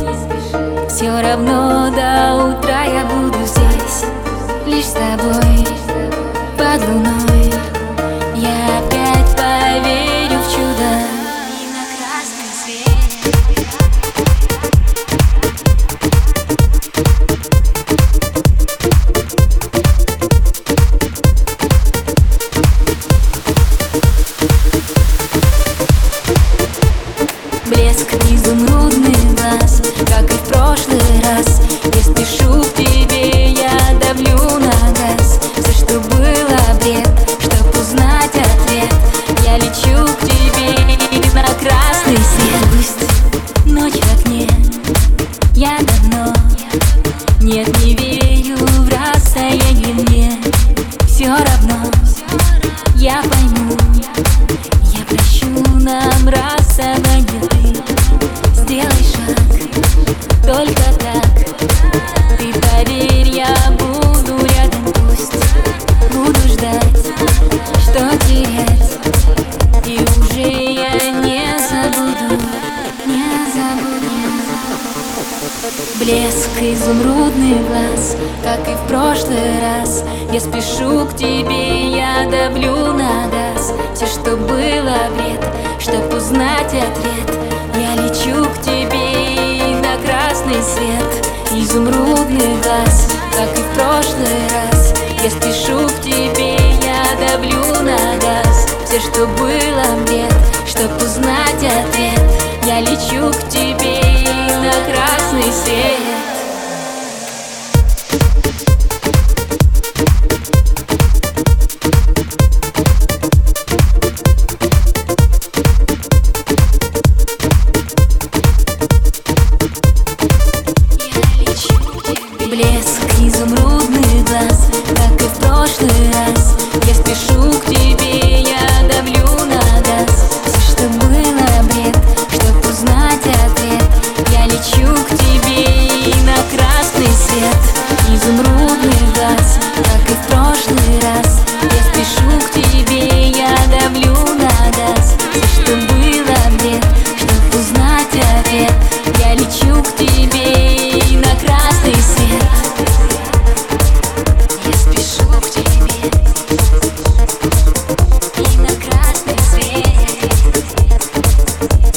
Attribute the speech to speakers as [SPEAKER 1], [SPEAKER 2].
[SPEAKER 1] Все равно до утра я буду здесь, лишь с тобой, под луной. Я опять поверю в чудо и на красный свет. Блеск изумрудный глаз, как и в прошлый раз. Я спешу к тебе, я давлю на газ. Все, что было, бред, чтоб узнать ответ. Я лечу к тебе на красный свет. Пусть ночь в окне, я давно нет, не верю в расстояние мне. Все равно я пойму, я прощу нам расставание. Сделай шаг, только так. Ты поверь, я буду рядом, пусть буду ждать, что терять. И уже я не забуду, не забуду. Блеск изумрудный глаз, как и в прошлый раз. Я спешу к тебе, я давлю на газ. Все, что было, бред, чтоб узнать ответ. Я лечу к тебе на красный свет. Изумрудный глаз, как и в прошлый раз. Я спешу к тебе, я давлю на газ. Все, что было, бред, чтоб узнать ответ. Я лечу к тебе на красный свет. Блеск изумрудный глаз, как и в прошлый раз. Я спешу к тебе, я давлю на газ. Все, что было, бред, чтоб узнать ответ. Я лечу к тебе на красный свет. Изумрудный глаз, как и в прошлый раз. Я спешу к тебе, я давлю на газ. Все, что было, бред, чтоб узнать ответ. Я лечу к тебе на красный свет. Я спешу к тебе и на красный свет.